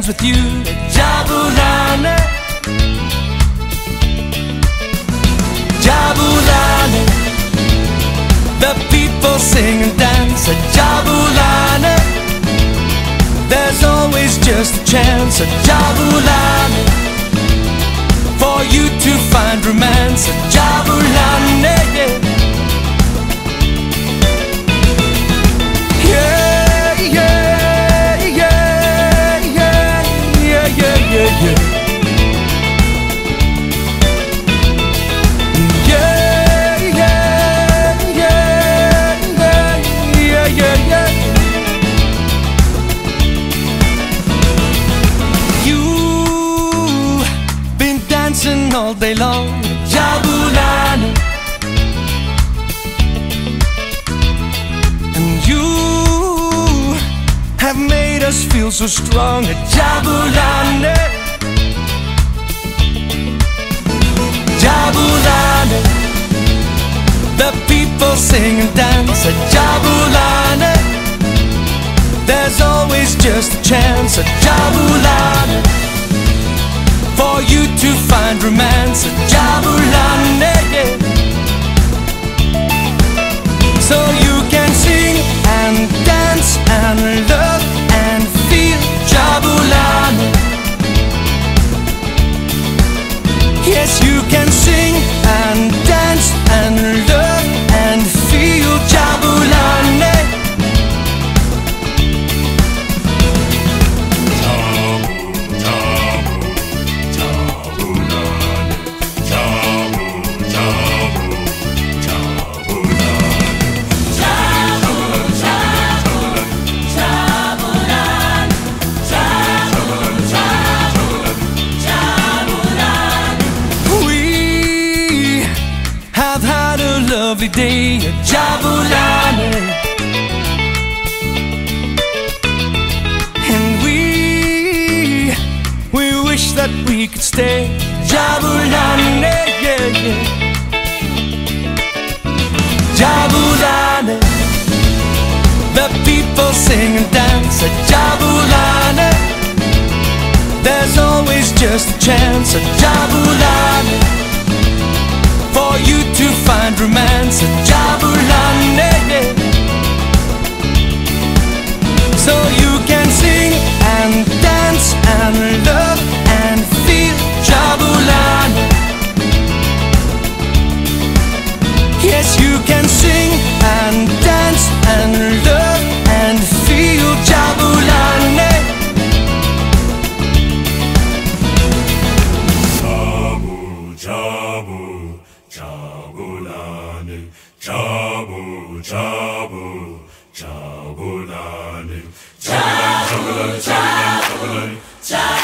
dance with you, Jabulani, Jabulani. The people sing and dance at Jabulani. There's always just a chance at Jabulani for you to find romance at Jabulani. Yeah, yeah, yeah, yeah, yeah, yeah, yeah, yeah. All day long, Jabulani, and you have made us feel so strong at Jabulani, Jabulani. The people sing and dance at Jabulani. There's always just a chance at Jabulani for you to find romance at Jabulani, yeah. So you can sing and dance and love and feel Jabulani. Yes, you can sing and dance and love and feel Jabulani. Lovely day at Jabulani, and we wish that we could stay Jabulani, yeah, yeah. Jabulani, the people sing and dance at Jabulani. There's always just a chance at Jabulani for you to find romance at Jabulani, yeah. So you can sing and dance and love and feel Jabulani. Yes, you can sing and dance and love and feel Jabulani. Jabu, Jabulani, Jabu, Jabu, Jabulani, Jabulani, Jabulani, Jabulani, Jabulani.